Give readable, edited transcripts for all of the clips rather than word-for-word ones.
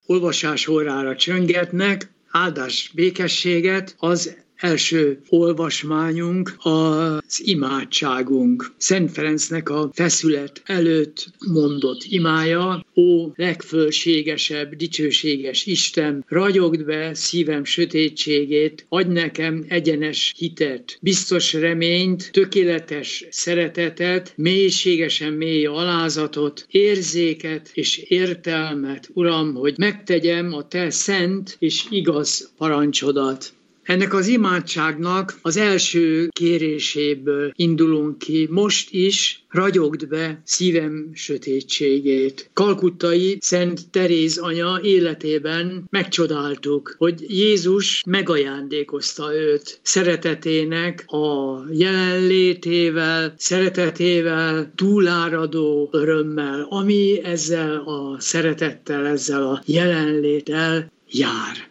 olvasás órára csöngetnek, áldás békességet, az első olvasmányunk az imádságunk. Szent Ferencnek a feszület előtt mondott imája: Ó legfölségesebb, dicsőséges Isten, ragyogd be szívem sötétségét, adj nekem egyenes hitet, biztos reményt, tökéletes szeretetet, mélységesen mély alázatot, érzéket és értelmet, Uram, hogy megtegyem a te szent és igaz parancsodat. Ennek az imádságnak az első kéréséből indulunk ki. Most is ragyogd be szívem sötétségét. Kalkuttai Szent Teréz anya életében megcsodáltuk, hogy Jézus megajándékozta őt szeretetének a jelenlétével, szeretetével, túláradó örömmel, ami ezzel a szeretettel, ezzel a jelenléttel jár.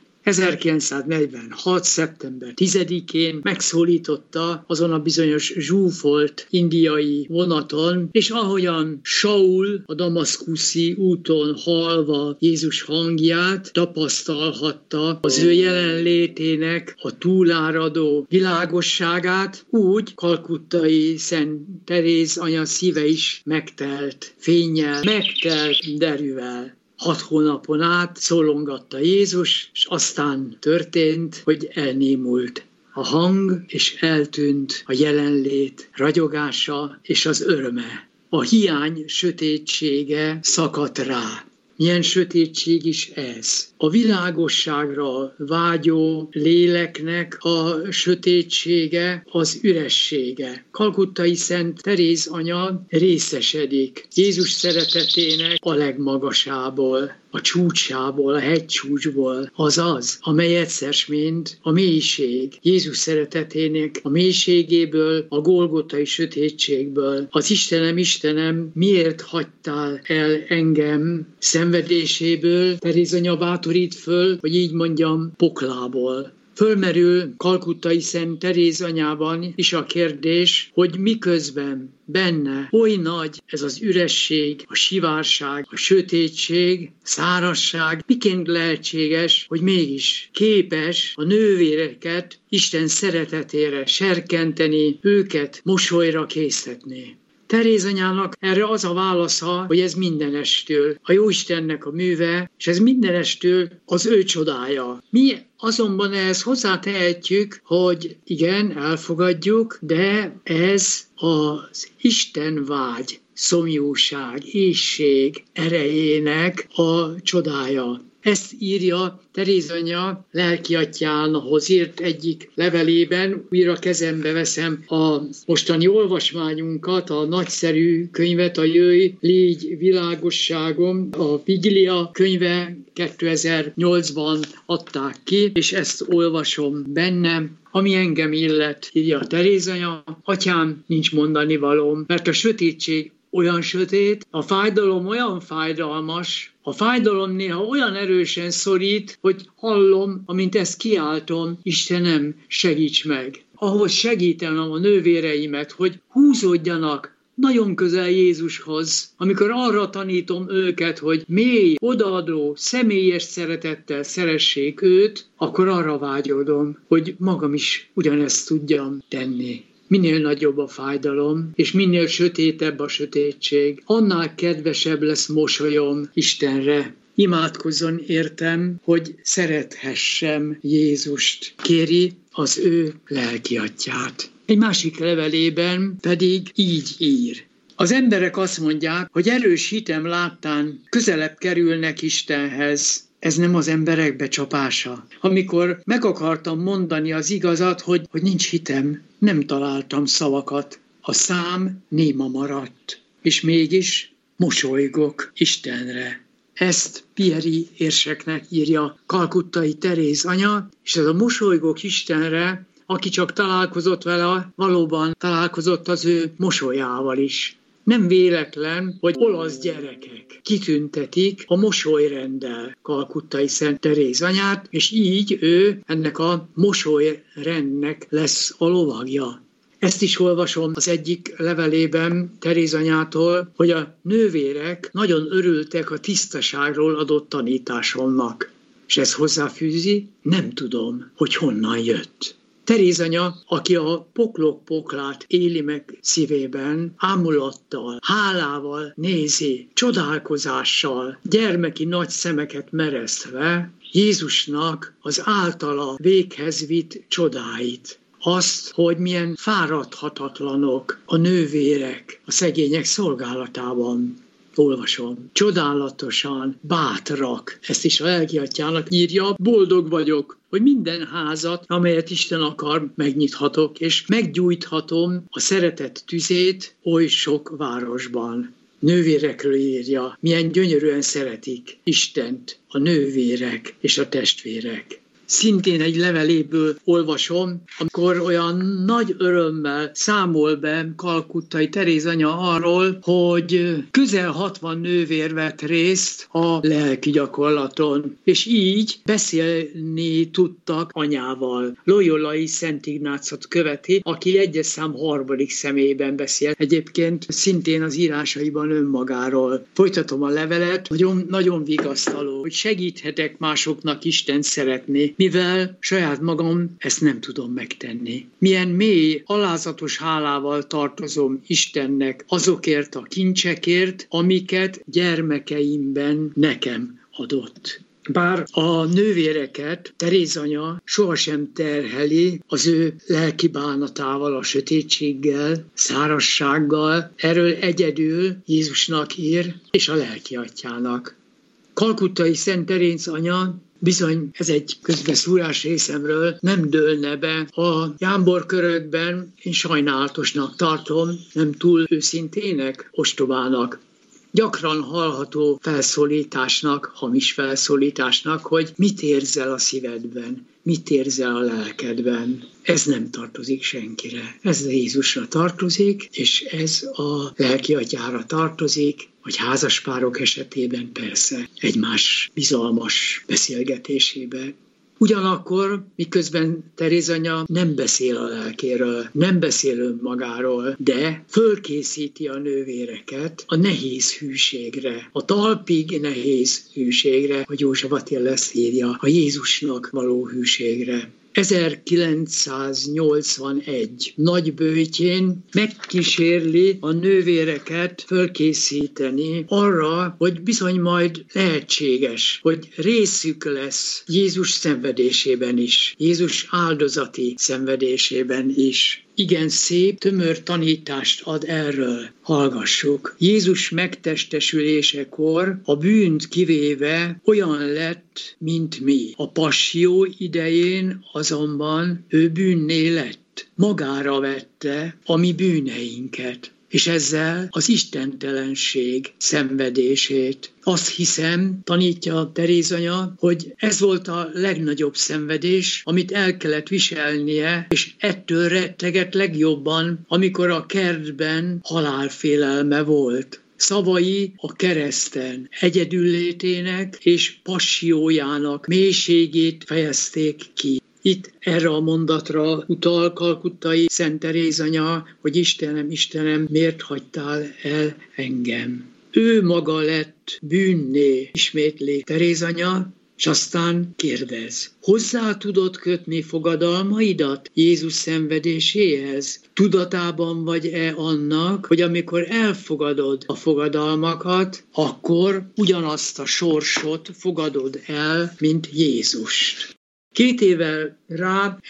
1946. szeptember 10-én megszólította azon a bizonyos zsúfolt indiai vonaton, és ahogyan Saul a damaszkuszi úton hallva Jézus hangját tapasztalhatta az ő jelenlétének a túláradó világosságát, úgy kalkuttai Szent Teréz anya szíve is megtelt fénnyel, megtelt derűvel. 6 hónapon át szólongatta Jézus, és aztán történt, hogy elnémult a hang, és eltűnt a jelenlét ragyogása és az öröme. A hiány sötétsége szakadt rá. Milyen sötétség is ez? A világosságra vágyó léleknek a sötétsége az üressége. Kalkuttai Szent Teréz anya részesedik Jézus szeretetének a legmagasából, a csúcsából, a hegycsúcsból, azaz, amely egyszer mint a mélység, Jézus szeretetének a mélységéből, a golgotai sötétségből. Az Istenem, miért hagytál el engem szenvedéséből? Teréz anya bátorít föl, hogy így mondjam, poklából. Fölmerül kalkuttai Szent Teréz anyában is a kérdés, hogy miközben benne oly nagy ez az üresség, a sivárság, a sötétség, szárazság, miként lehetséges, hogy mégis képes a nővéreket Isten szeretetére serkenteni, őket mosolyra késztetni. Teréz anyának erre az a válasza, hogy ez mindenestől a Jóistennek a műve, és ez mindenestől az ő csodája. Mi azonban ehhez hozzátehetjük, hogy igen, elfogadjuk, de ez az Isten vágy, szomjúság, éhség erejének a csodája. Ezt írja Teréz anya lelkiatyjához írt egyik levelében. Újra kezembe veszem a mostani olvasmányunkat, a nagyszerű könyvet, a Jöjj, légy világosságom, a Vigília könyve 2008-ban adták ki, és ezt olvasom bennem. Ami engem illet, írja Teréz anya, atyám, nincs mondani valóm, mert a sötétség olyan sötét, a fájdalom olyan fájdalmas, a fájdalom néha olyan erősen szorít, hogy hallom, amint ezt kiáltom, Istenem, segíts meg. Ahhoz segítenem a nővéreimet, hogy húzódjanak nagyon közel Jézushoz, amikor arra tanítom őket, hogy mély, odaadó, személyes szeretettel szeressék őt, akkor arra vágyodom, hogy magam is ugyanezt tudjam tenni. Minél nagyobb a fájdalom, és minél sötétebb a sötétség, annál kedvesebb lesz mosolyom Istenre. Imádkozzon értem, hogy szerethessem Jézust, kéri az ő lelkiatyját. Egy másik levelében pedig így ír. Az emberek azt mondják, hogy erős hitem láttán közelebb kerülnek Istenhez. Ez nem az emberek becsapása. Amikor meg akartam mondani az igazat, hogy nincs hitem, nem találtam szavakat. A szám néma maradt, és mégis mosolygok Istenre. Ezt Pieri érseknek írja kalkuttai Teréz anya, és ez a mosolygok Istenre, aki csak találkozott vele, valóban találkozott az ő mosolyával is. Nem véletlen, hogy olasz gyerekek kitüntetik a mosolyrenddel kalkuttai Szent Teréz anyát, és így ő ennek a mosolyrendnek lesz a lovagja. Ezt is olvasom az egyik levelében Teréz anyától, hogy a nővérek nagyon örültek a tisztaságról adott tanításomnak. És ez hozzáfűzi, nem tudom, hogy honnan jött. Teréz anya, aki a poklok poklát éli meg szívében, ámulattal, hálával nézi, csodálkozással, gyermeki nagy szemeket meresztve, Jézusnak az általa véghez vitt csodáit. Azt, hogy milyen fáradhatatlanok a nővérek a szegények szolgálatában. Olvasom. Csodálatosan bátrak. Ezt is a lelkiatyának írja. Boldog vagyok, hogy minden házat, amelyet Isten akar, megnyithatok, és meggyújthatom a szeretet tüzét oly sok városban. Nővérekről írja, milyen gyönyörűen szeretik Istent a nővérek és a testvérek. Szintén egy leveléből olvasom, amikor olyan nagy örömmel számol be Kalkuttai Teréz anya arról, hogy közel 60 nővér vett részt a lelki gyakorlaton, és így beszélni tudtak anyával. Loyolai Szent Ignácot követi, aki 1. szám 3. személyben beszél. Egyébként szintén az írásaiban önmagáról. Folytatom a levelet, nagyon vigasztaló, hogy segíthetek másoknak Istent szeretni, mivel saját magam ezt nem tudom megtenni. Milyen mély, alázatos hálával tartozom Istennek azokért a kincsekért, amiket gyermekeimben nekem adott. Bár a nővéreket Teréz anya sohasem terheli az ő lelki bánatával, a sötétséggel, szárazsággal, erről egyedül Jézusnak ír, és a lelkiatyának. Kalkuttai Szent Teréz anya bizony, ez egy közbeszúrás részemről, nem dőlne be. A jámborkörökben én sajnálatosnak tartom, nem túl őszintének, ostobának. Gyakran hallható felszólításnak, hamis felszólításnak, hogy mit érzel a szívedben, mit érzel a lelkedben. Ez nem tartozik senkire. Ez a Jézusra tartozik, és ez a lelkiatyára tartozik, vagy házaspárok esetében persze egymás bizalmas beszélgetésében. Ugyanakkor, miközben Teréz anya nem beszél a lelkéről, nem beszél önmagáról, de fölkészíti a nővéreket a nehéz hűségre, a talpig nehéz hűségre, hogy József Attila ezt írja, a Jézusnak való hűségre. 1981 nagyböjtjén megkísérli a nővéreket fölkészíteni arra, hogy bizony majd lehetséges, hogy részük lesz Jézus szenvedésében is, Jézus áldozati szenvedésében is. Igen szép, tömör tanítást ad erről. Hallgassuk. Jézus megtestesülésekor a bűnt kivéve olyan lett, mint mi. A passió idején azonban ő bűnné lett. Magára vette a mi bűneinket, és ezzel az istentelenség szenvedését. Azt hiszem, tanítja Teréz anya, hogy ez volt a legnagyobb szenvedés, amit el kellett viselnie, és ettől rettegett legjobban, amikor a kertben halálfélelme volt. Szavai a kereszten egyedüllétének és passiójának mélységét fejezték ki. Itt erre a mondatra utal Kalkuttai Szent Teréz anya, hogy Istenem, Istenem, miért hagytál el engem? Ő maga lett bűnné, ismétli Teréz anya, és aztán kérdez. Hozzá tudod kötni fogadalmaidat Jézus szenvedéséhez? Tudatában vagy-e annak, hogy amikor elfogadod a fogadalmakat, akkor ugyanazt a sorsot fogadod el, mint Jézust? 2 évvel rá,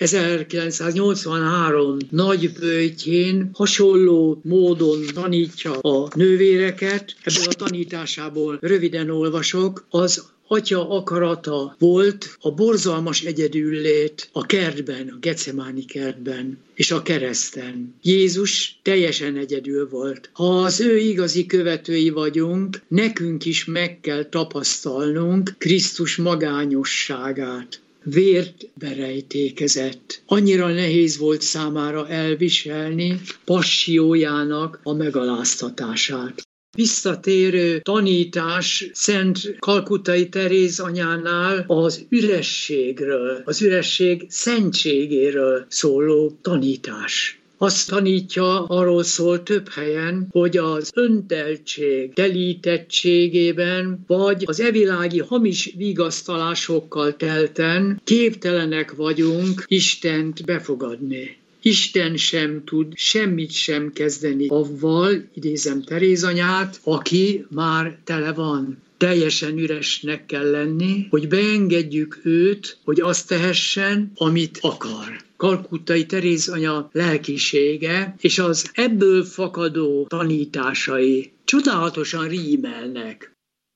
1983 nagyböjtjén hasonló módon tanítja a nővéreket. Ebből a tanításából röviden olvasok. Az Atya akarata volt a borzalmas egyedüllét a kertben, a Gecemáni kertben és a kereszten. Jézus teljesen egyedül volt. Ha az ő igazi követői vagyunk, nekünk is meg kell tapasztalnunk Krisztus magányosságát. Vért berejtékezett. Annyira nehéz volt számára elviselni passiójának a megaláztatását. Visszatérő tanítás Szent Kalkuttai Teréz anyánál az ürességről, az üresség szentségéről szóló tanítás. Azt tanítja, arról szól több helyen, hogy az önteltség telítettségében, vagy az evilági hamis vigasztalásokkal telten képtelenek vagyunk Istent befogadni. Isten sem tud semmit sem kezdeni avval, idézem Teréz anyát, aki már tele van. Teljesen üresnek kell lenni, hogy beengedjük őt, hogy azt tehessen, amit akar. Kalkuttai Teréz anya lelkisége és az ebből fakadó tanításai csodálatosan rímelnek.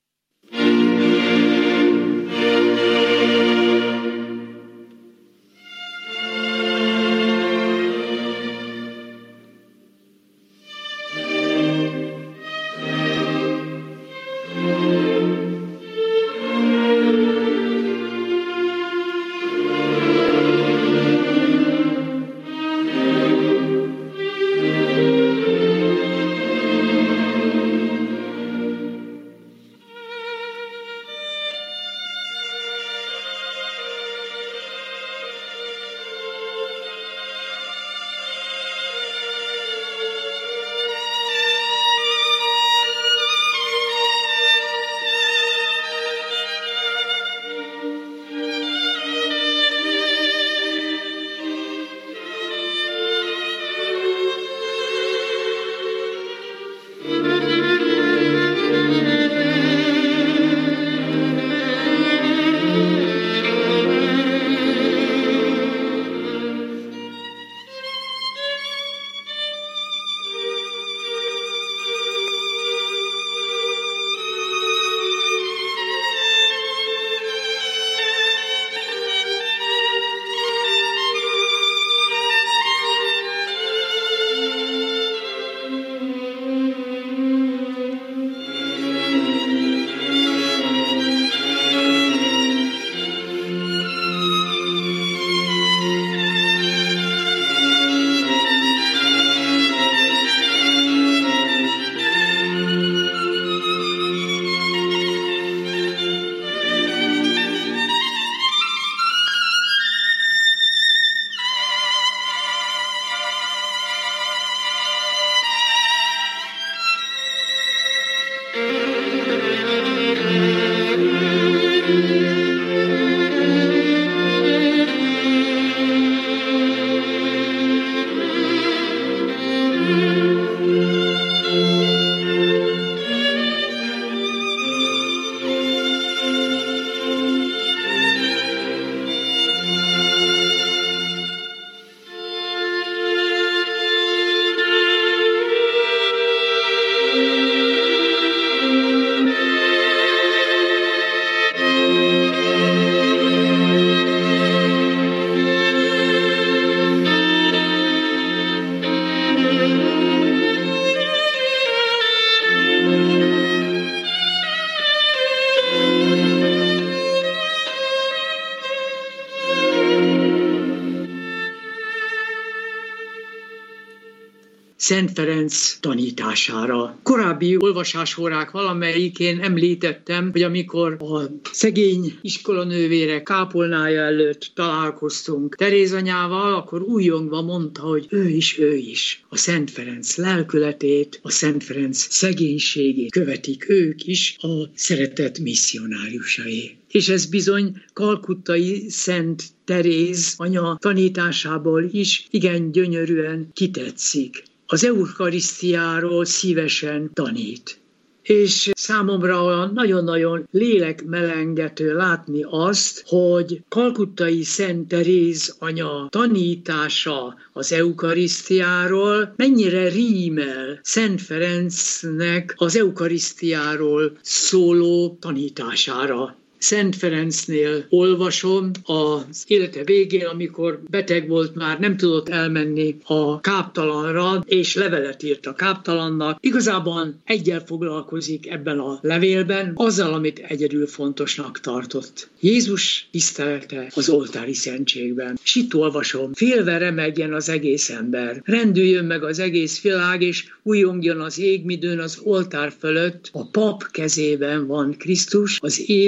Szent Ferenc tanítására. Korábbi olvasásórák valamelyikén említettem, hogy amikor a szegény iskolanővérek kápolnája előtt találkoztunk Teréz anyával, akkor újjongva mondta, hogy ő is. A Szent Ferenc lelkületét, a Szent Ferenc szegénységét követik ők is, a szeretet misszionáriusai. És ez bizony kalkuttai Szent Teréz anya tanításából is igen gyönyörűen kitetszik. Az eukarisztiáról szívesen tanít. És számomra nagyon-nagyon lélekmelengető látni azt, hogy kalkuttai Szent Teréz anya tanítása az eukarisztiáról mennyire rímel Szent Ferencnek az eukarisztiáról szóló tanítására. Szent Ferencnél olvasom az élete végén, amikor beteg volt, már nem tudott elmenni a káptalanra, és levelet írt a káptalannak. Igazából egyel foglalkozik ebben a levélben, azzal, amit egyedül fontosnak tartott. Jézus tisztelete az oltári szentségben. És itt olvasom, félve remegjen az egész ember, rendüljön meg az egész világ, és újjongjon az égmidőn az oltár fölött. A pap kezében van Krisztus, az élő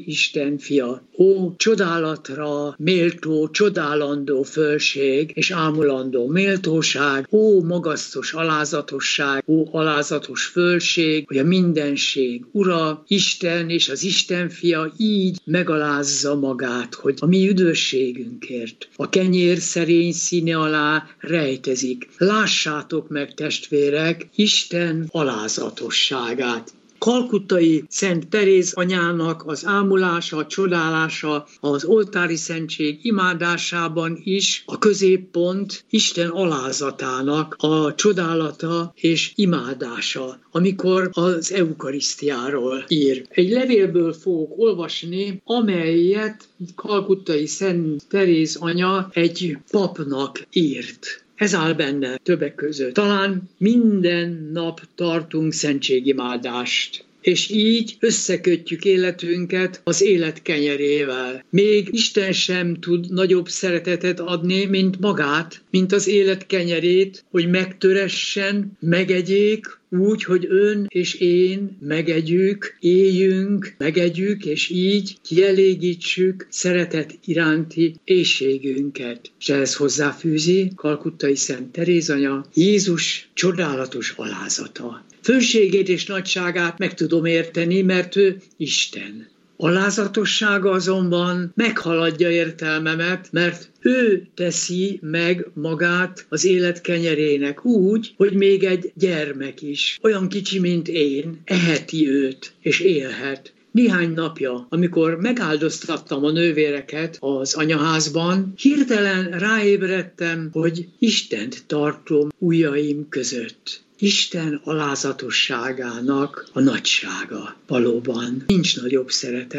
Isten fia. Ó, csodálatra méltó, csodálandó fölség és ámulandó méltóság, ó, magasztos alázatosság, ó, alázatos fölség, hogy a mindenség ura, Isten és az Isten fia így megalázza magát, hogy a mi üdvösségünkért a kenyér szerény színe alá rejtezik. Lássátok meg, testvérek, Isten alázatosságát. Kalkuttai Szent Teréz anyának az ámulása, a csodálása az oltári szentség imádásában is a középpont Isten alázatának a csodálata és imádása, amikor az eukarisztiáról ír. Egy levélből fogok olvasni, amelyet Kalkuttai Szent Teréz anya egy papnak írt. Ez áll benne többek között. Talán minden nap tartunk szentségimádást, és így összekötjük életünket az élet kenyerével. Még Isten sem tud nagyobb szeretetet adni, mint magát, mint az élet kenyerét, hogy megtöressen, megegyék, úgy, hogy ön és én megegyük, éljünk, megegyük, és így kielégítsük szeretet iránti éhségünket. És ehhez hozzáfűzi Kalkuttai Szent Teréz anya Jézus csodálatos alázata. Főségét és nagyságát meg tudom érteni, mert ő Isten. Alázatossága azonban meghaladja értelmemet, mert ő teszi meg magát az élet kenyerének úgy, hogy még egy gyermek is, olyan kicsi, mint én, eheti őt, és élhet. Néhány napja, amikor megáldoztattam a nővéreket az anyaházban, hirtelen ráébredtem, hogy Istent tartom ujjaim között. Isten alázatosságának a nagysága. Valóban nincs nagyobb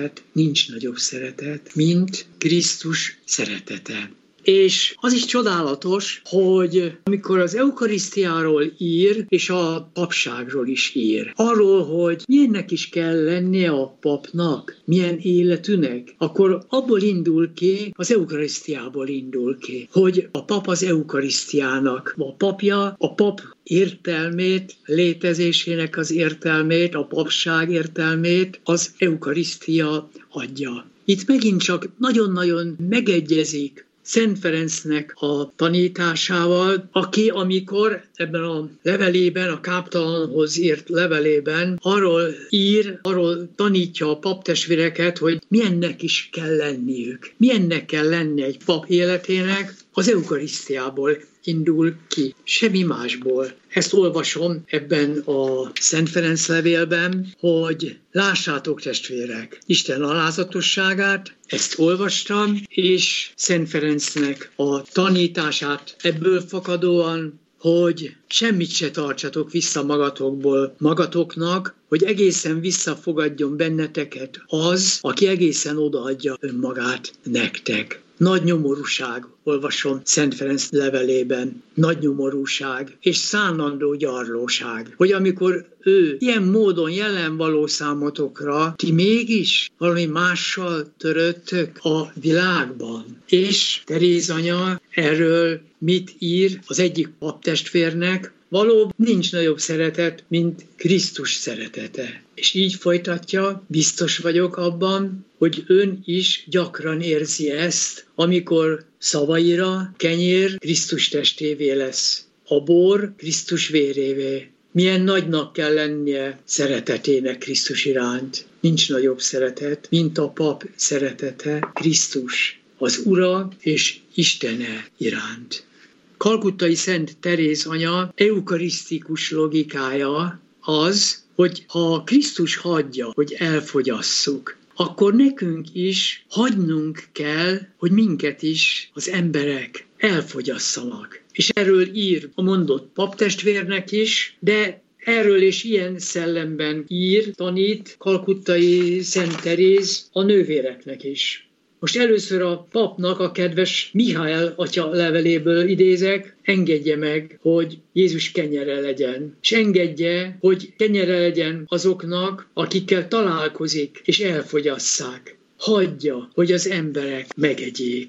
szeretet, mint Krisztus szeretete. És az is csodálatos, hogy amikor az eukarisztiáról ír, és a papságról is ír, arról, hogy milyennek is kell lennie a papnak, milyen életűnek, akkor abból indul ki, az eukarisztiából indul ki, hogy a pap az eukarisztiának a papja, a pap értelmét, létezésének az értelmét, a papság értelmét az eukarisztia adja. Itt megint csak nagyon-nagyon megegyezik Szent Ferencnek a tanításával, aki amikor ebben a levelében, a káptalanhoz írt levelében arról ír, arról tanítja a paptestvéreket, hogy milyennek is kell lenniük. Milyennek kell lenni egy pap életének, az eukarisztiából indul ki, semmi másból. Ezt olvasom ebben a Szent Ferenc levélben, hogy lássátok, testvérek, Isten alázatosságát, ezt olvastam, és Szent Ferencnek a tanítását ebből fakadóan, hogy semmit se tartsatok vissza magatoknak, hogy egészen visszafogadjon benneteket az, aki egészen odaadja önmagát nektek. Nagy nyomorúság, olvasom Szent Ferenc levelében, nagy nyomorúság és szánandó gyarlóság, hogy amikor ő ilyen módon jelen való számotokra, ti mégis valami mással törődtök a világban. És Teréz anya erről mit ír az egyik paptestvérnek? Valóban nincs nagyobb szeretet, mint Krisztus szeretete. És így folytatja, biztos vagyok abban, hogy ön is gyakran érzi ezt, amikor szavaira kenyér Krisztus testévé lesz, a bor Krisztus vérévé. Milyen nagynak kell lennie szeretetének Krisztus iránt. Nincs nagyobb szeretet, mint a pap szeretete Krisztus, az Ura és Istene iránt. Kalkuttai Szent Teréz anya eukarisztikus logikája az, hogy ha Krisztus hagyja, hogy elfogyasszuk, akkor nekünk is hagynunk kell, hogy minket is az emberek elfogyasszanak. És erről ír a mondott paptestvérnek is, de erről és ilyen szellemben ír, tanít Kalkuttai Szent Teréz a nővéreknek is. Most először a papnak, a kedves Mihály atya leveléből idézek, engedje meg, hogy Jézus kenyere legyen, és engedje, hogy kenyere legyen azoknak, akikkel találkozik, és elfogyasszák. Hagyja, hogy az emberek megegyék.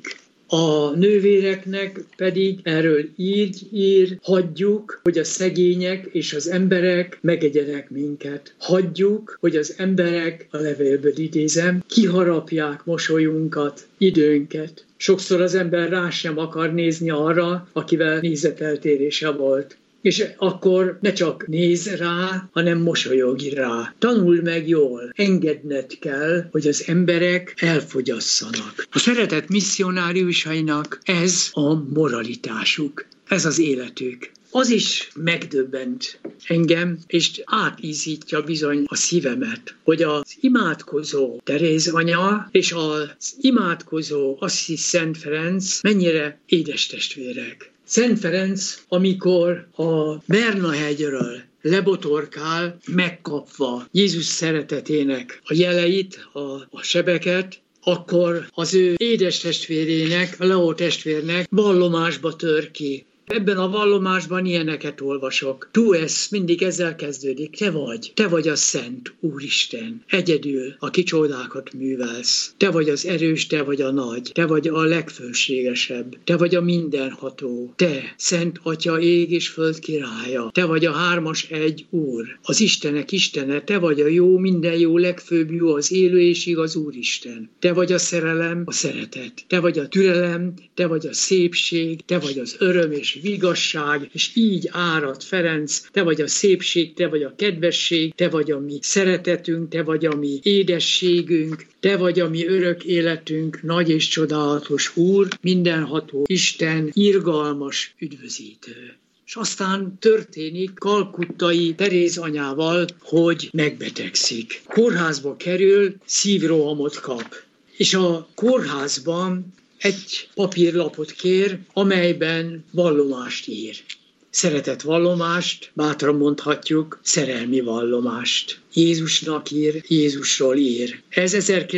A nővéreknek pedig erről így ír: hagyjuk, hogy a szegények és az emberek megegyenek minket. Hagyjuk, hogy az emberek, a levélből idézem, kiharapják mosolyunkat, időnket. Sokszor az ember rá sem akar nézni arra, akivel nézeteltérése volt. És akkor ne csak nézz rá, hanem mosolyogj rá. Tanuld meg jól, engedned kell, hogy az emberek elfogyasszanak. A szeretet misszionáriusainak ez a moralitásuk, ez az életük. Az is megdöbbent engem, és átízítja bizony a szívemet, hogy az imádkozó Teréz anya és az imádkozó Assisi Szent Ferenc mennyire édes testvérek. Szent Ferenc, amikor a Berna-hegyről lebotorkál, megkapva Jézus szeretetének a jeleit, a sebeket, akkor az ő édes testvérének, a Leó testvérnek vallomásba tör ki. Ebben a vallomásban ilyeneket olvasok. Tu ez mindig ezzel kezdődik. Te vagy a Szent Úristen. Egyedül, aki csodákat művelsz. Te vagy az erős, te vagy a nagy. Te vagy a legfőségesebb. Te vagy a mindenható. Te, Szent Atya, ég és föld királya. Te vagy a hármas egy Úr. Az Istenek Istene. Te vagy a jó, minden jó, legfőbb jó, az élő és igaz Úristen. Te vagy a szerelem, a szeretet. Te vagy a türelem, te vagy a szépség, te vagy az öröm és vigasság, és így árad Ferenc, te vagy a szépség, te vagy a kedvesség, te vagy a mi szeretetünk, te vagy a mi édességünk, te vagy a mi örök életünk, nagy és csodálatos Úr, mindenható Isten, irgalmas üdvözítő. És aztán történik kalkuttai Teréz anyával, hogy megbetegszik. Kórházba kerül, szívrohamot kap. És a kórházban egy papírlapot kér, amelyben vallomást ír. Szeretett vallomást, bátran mondhatjuk, szerelmi vallomást. Jézusnak ír, Jézusról ír. Ez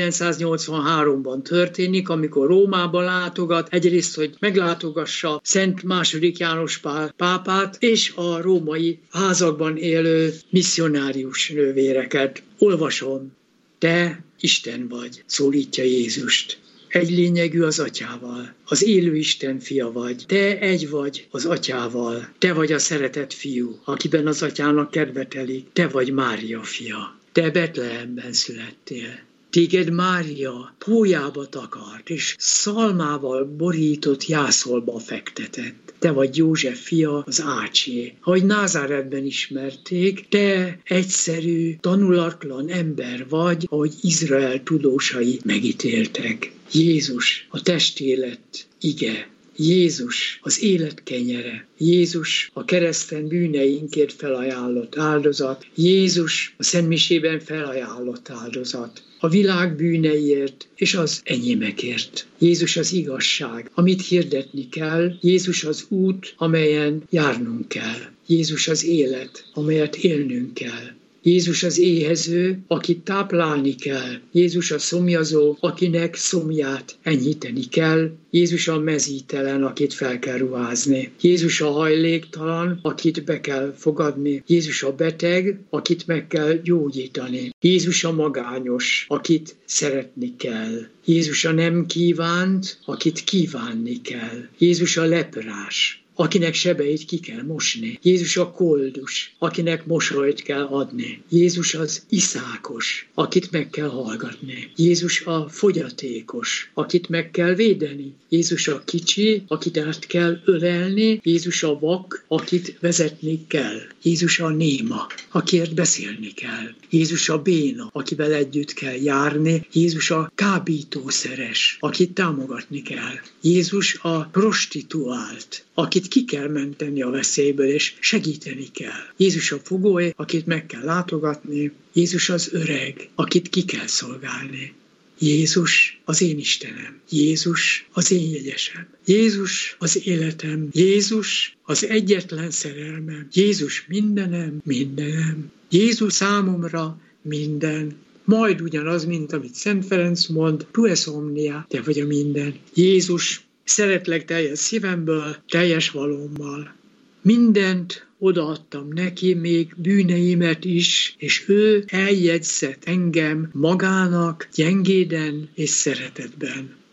1983-ban történik, amikor Rómába látogat, egyrészt, hogy meglátogassa Szent II. János Pál pápát, és a római házakban élő misszionárius nővéreket. Olvasom: te Isten vagy, szólítja Jézust. Egy lényegű az atyával, az élő Isten fia vagy, te egy vagy az atyával, te vagy a szeretett fiú, akiben az atyának kedve telik, te vagy Mária fia, te Betlehemben születtél. Téged Mária pólyába takart, és szalmával borított jászolba fektetett. Te vagy József fia, az ácsé. Ahogy Názáretben ismerték, te egyszerű, tanulatlan ember vagy, ahogy Izrael tudósai megítéltek. Jézus, a testélet ige. Jézus, az élet kenyere. Jézus, a kereszten bűneinkért felajánlott áldozat. Jézus, a szentmisében felajánlott áldozat. A világ bűneiért és az enyémekért. Jézus az igazság, amit hirdetni kell. Jézus az út, amelyen járnunk kell. Jézus az élet, amelyet élnünk kell. Jézus az éhező, akit táplálni kell. Jézus a szomjazó, akinek szomját enyhíteni kell. Jézus a mezítelen, akit fel kell ruházni. Jézus a hajléktalan, akit be kell fogadni. Jézus a beteg, akit meg kell gyógyítani. Jézus a magányos, akit szeretni kell. Jézus a nem kívánt, akit kívánni kell. Jézus a leprás, akinek sebeit ki kell mosni. Jézus a koldus, akinek mosolyt kell adni. Jézus az iszákos, akit meg kell hallgatni. Jézus a fogyatékos, akit meg kell védeni. Jézus a kicsi, akit át kell ölelni. Jézus a vak, akit vezetni kell. Jézus a néma, akiért beszélni kell. Jézus a béna, akivel együtt kell járni. Jézus a kábítószeres, akit támogatni kell. Jézus a prostituált, akit ki kell menteni a veszélyből, és segíteni kell. Jézus a fogoly, akit meg kell látogatni. Jézus az öreg, akit ki kell szolgálni. Jézus az én Istenem. Jézus az én jegyesem. Jézus az életem. Jézus az egyetlen szerelmem. Jézus mindenem, mindenem. Jézus számomra minden. Majd ugyanaz, mint amit Szent Ferenc mond, tu es omnia, te vagy a minden. Jézus, szeretlek teljes szívemből, teljes valómmal. Mindent odaadtam neki, még bűneimet is, és ő eljegyzett engem magának gyengéden és szeretetben.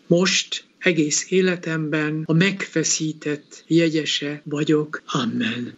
most egész életemben a megfeszített jegyese vagyok. Amen.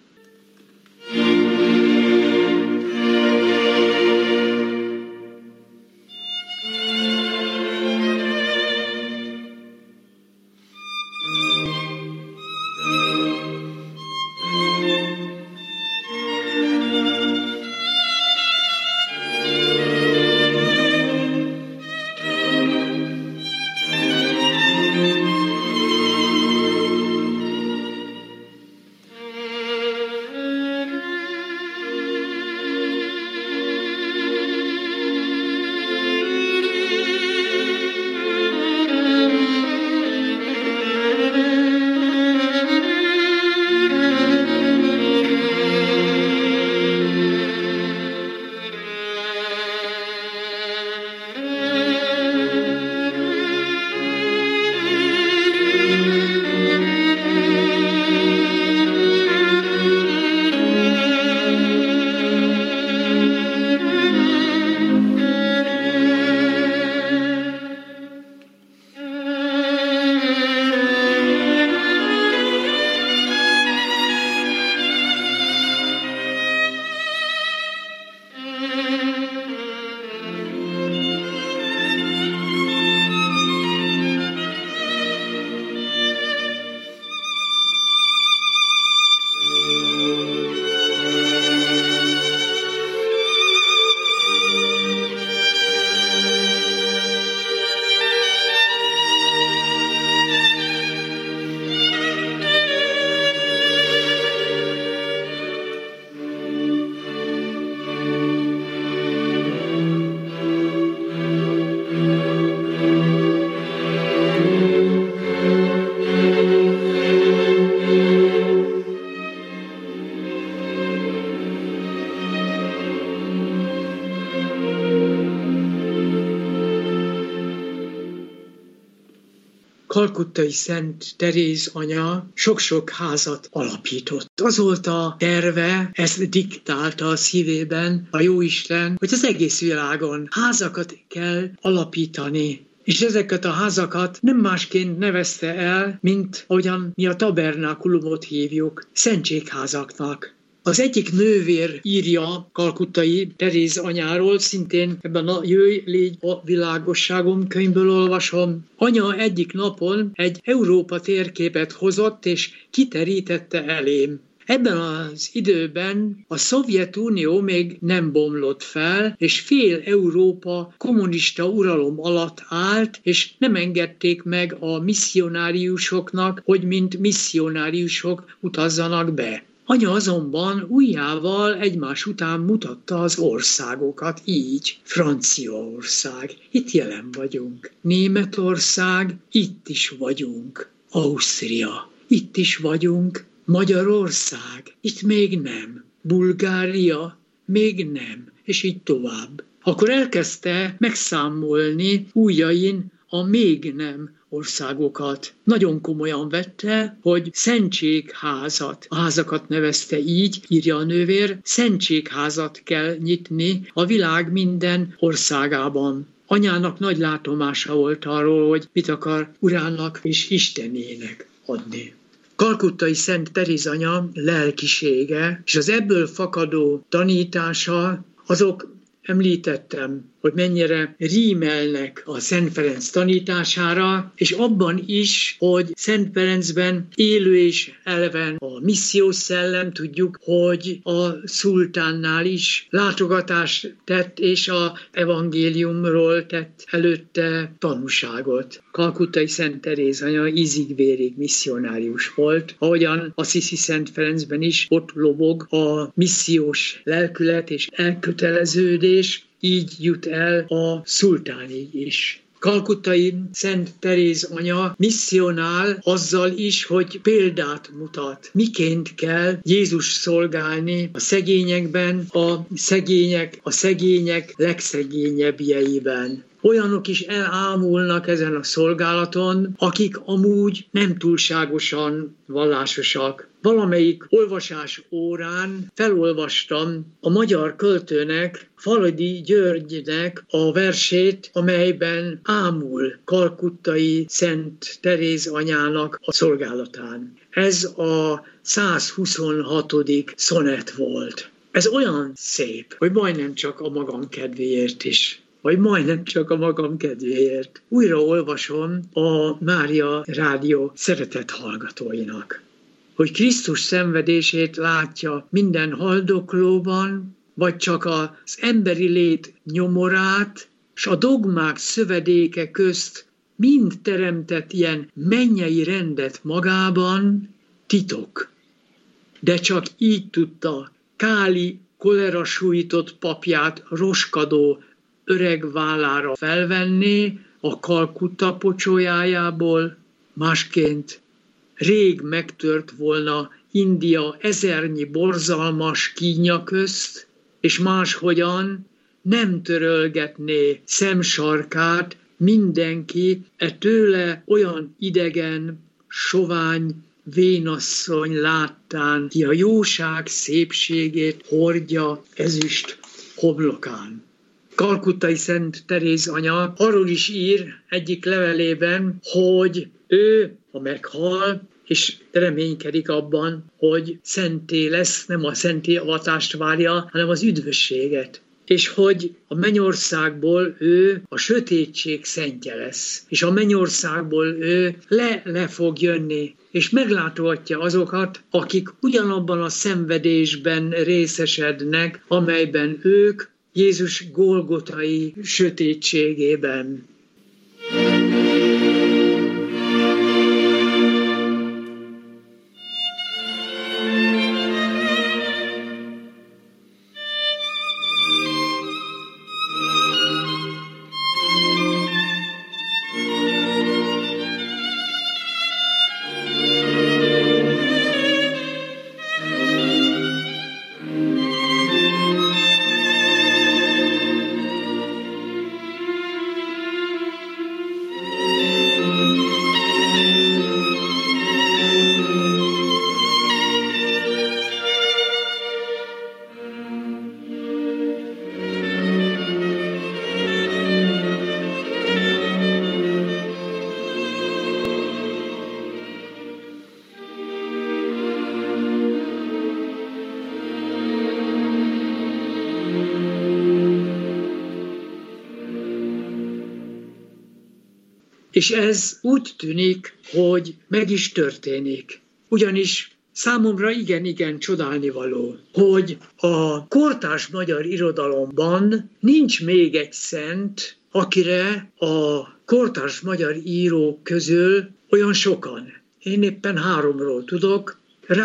Kalkuttai Szent Teréz anya sok-sok házat alapított. Az volt a terve, ezt diktálta a szívében a Jóisten, hogy az egész világon házakat kell alapítani. És ezeket a házakat nem másként nevezte el, mint ahogyan mi a tabernákulumot hívjuk, szentségházaknak. Az egyik nővér írja Kalkuttai Teréz anyáról, szintén ebben a Jöjj, légy a világosságom könyvből olvasom. Anya egyik napon egy Európa térképet hozott, és kiterítette elém. Ebben az időben a Szovjetunió még nem bomlott fel, és fél Európa kommunista uralom alatt állt, és nem engedték meg a misszionáriusoknak, hogy mint misszionáriusok utazzanak be. Anya azonban ujjával egymás után mutatta az országokat, így Franciaország, itt jelen vagyunk. Németország, itt is vagyunk. Ausztria, itt is vagyunk. Magyarország, itt még nem. Bulgária, még nem. És így tovább. Akkor elkezdte megszámolni ujjain a még nem országokat. Nagyon komolyan vette, hogy szentségházat, a házakat nevezte így, írja a nővér, szentségházat kell nyitni a világ minden országában. Anyának nagy látomása volt arról, hogy mit akar urának és Istenének adni. Kalkuttai Szent Teréz anya lelkisége és az ebből fakadó tanítása, azok említettem, hogy mennyire rímelnek a Szent Ferenc tanítására, és abban is, hogy Szent Ferencben élő és eleven a missziós szellem, tudjuk, hogy a szultánnál is látogatást tett, és a evangéliumról tett előtte tanúságot. Kalkuttai Szent Teréz anya ízig-vérig misszionárius volt, ahogyan Assisi Szent Ferencben is ott lobog a missziós lelkület és elköteleződés, így jut el a szultánig is. Kalkuttai Szent Teréz anya misszionál azzal is, hogy példát mutat. Miként kell Jézus szolgálni a szegényekben, a szegények legszegényebbjeiben. olyanok is elámulnak ezen a szolgálaton, akik amúgy nem túlságosan vallásosak. Valamelyik olvasás órán felolvastam a magyar költőnek, Faludi Györgynek a versét, amelyben ámul kalkuttai Szent Teréz anyának a szolgálatán. Ez a 126. szonett volt. Ez olyan szép, hogy majdnem csak a magam kedvéért is. Újra olvasom a Mária Rádió szeretett hallgatóinak, hogy Krisztus szenvedését látja minden haldoklóban, vagy csak az emberi lét nyomorát, s a dogmák szövedéke közt mind teremtett ilyen mennyei rendet magában, titok. De csak így tudta Káli kolera sújtott papját roskadó öreg vállára felvenni a Kalkutta pocsójájából, másként rég megtört volna India ezernyi borzalmas kínja közt, és máshogyan nem törölgetné szemsarkát mindenki tőle olyan idegen, sovány vénasszony láttán, ki a jóság szépségét hordja ezüst homlokán. Kalkuttai Szent Teréz anya arról is ír egyik levelében, hogy ő, ha meghal, és reménykedik abban, hogy szenté lesz, nem a szenté avatást várja, hanem az üdvösséget. És hogy a mennyországból ő a sötétség szentje lesz. És a mennyországból ő le fog jönni, és meglátogatja azokat, akik ugyanabban a szenvedésben részesednek, amelyben ők Jézus golgotai sötétségében. És ez úgy tűnik, hogy meg is történik. Ugyanis számomra igen csodálnivaló, hogy a kortárs magyar irodalomban nincs még egy szent, akire a kortárs magyar írók közül olyan sokan, én éppen 3-ról tudok,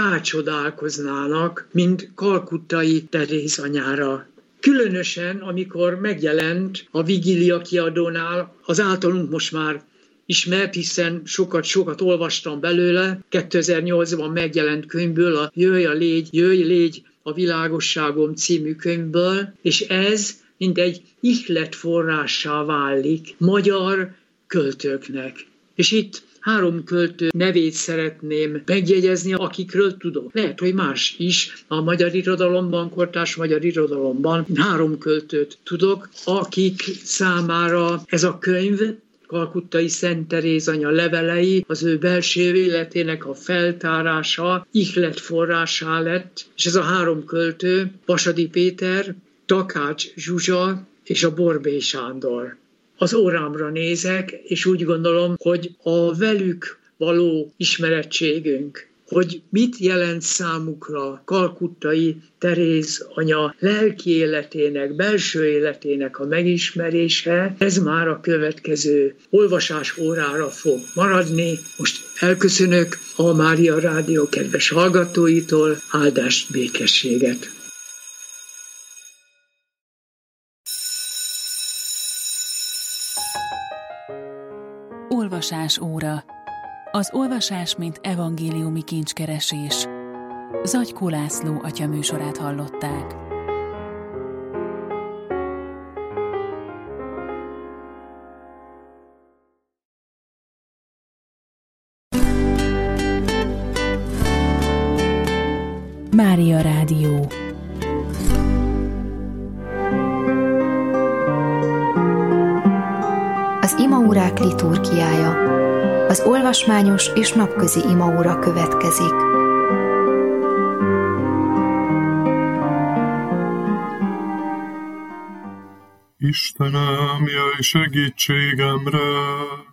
rácsodálkoznának, mint Kalkuttai Teréz anyára. Különösen, amikor megjelent a Vigília kiadónál az általunk most már ismert, hiszen sokat olvastam belőle, 2008-ban megjelent könyvből, a Jöjj, légy a világosságom című könyvből, és ez mint egy ihlet forrássá válik magyar költőknek. És itt 3 költő nevét szeretném megjegyezni, akikről tudok. Lehet, hogy más is a magyar irodalomban, kortárs magyar irodalomban 3 költőt tudok, akik számára ez a könyv, Kalkuttai Szent Teréz anya levelei, az ő belső életének a feltárása, ihlet forrásá lett, és ez a 3 költő, Vasadi Péter, Takács Zsuzsa és a Borbély Sándor. Az órámra nézek, és úgy gondolom, hogy a velük való ismerettségünk, hogy mit jelent számukra Kalkuttai Teréz anya lelki életének, belső életének a megismerése, ez már a következő olvasás órára fog maradni. Most elköszönök a Mária Rádió kedves hallgatóitól, áldást, békességet! Olvasás óra. Az olvasás, mint evangéliumi kincskeresés. Zagykó László atya műsorát hallották. Mária Rádió. Az imaórák liturgiája. Az olvasmányos és napközi imaóra következik. Istenem, jöjj segítségemre!